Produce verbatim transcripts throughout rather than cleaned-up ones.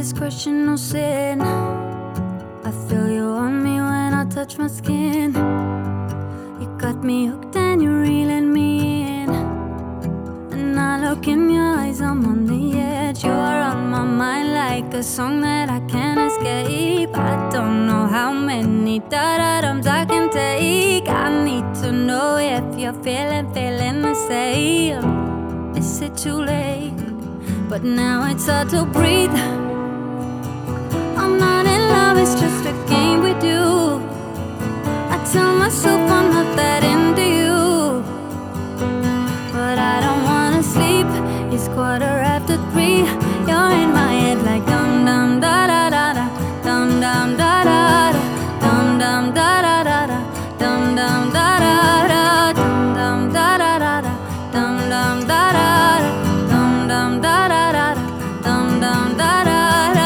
discretion, no sin. I feel you on me when I touch my skin. You got me hooked and you're reeling me in. And I look in your eyes, I'm on the edge. You're on my mind like a song that I can't escape. I don't know how many da-da-dums I can take. I need to know if you're feeling, feeling the same. Is it too late? But now it's hard to breathe. I'm not in love, it's just a game we do. I tell myself I'm not that into you, but I don't wanna sleep. It's quarter after three. You're in my head like dum dum da da da da, dum dum da da da, dum dum da da da da, dum dum da da da, dum dum da da da da, dum dum da da da, dum dum da da da, dum dum da da da.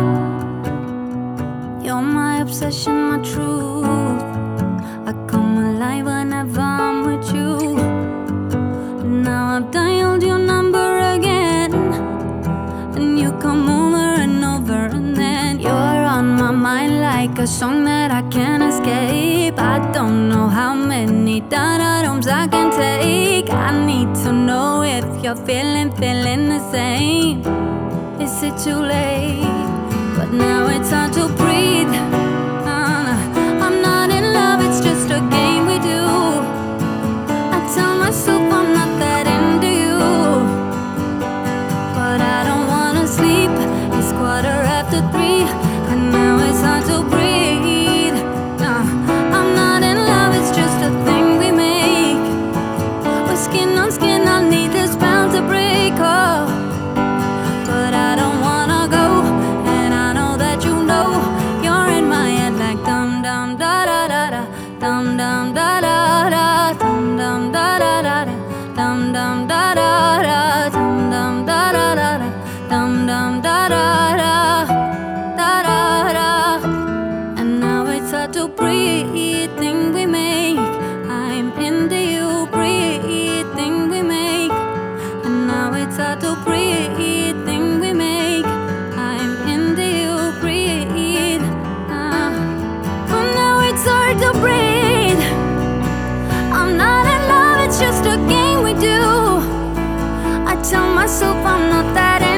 You're my obsession, my truth. I come alive whenever I'm with you. Now I've dialed your number again, and you come over and over, and then you're on my mind like a song that I can't escape. I don't know how many da-da-dums I can take. I need to know if you're feeling, feeling the same. Is it too late? But now it's hard to breathe. Uh, I'm not in love, it's just a game we do. I tell myself I'm not that into you, but I don't wanna sleep. It's quarter after three, and now it's hard to breathe. Uh, I'm not in love, it's just a thing we make. We're skin on skin, I need this bound to break. Oh, but I don't wanna go, and I know that you know. You're in my head like dum dum da da da da, dum dum da da da, dum dum da da da da, dum dum da da da, dum dum da da da da, dum dum da da da, da da da. And now it's hard to breathe, thing we make. I'm into you, breathe, thing we make. And now it's hard to breathe, thing we make. I'm into you, breathe. Uh, oh, now it's hard to breathe. I'm not in love, it's just a game we do. I tell myself I'm not that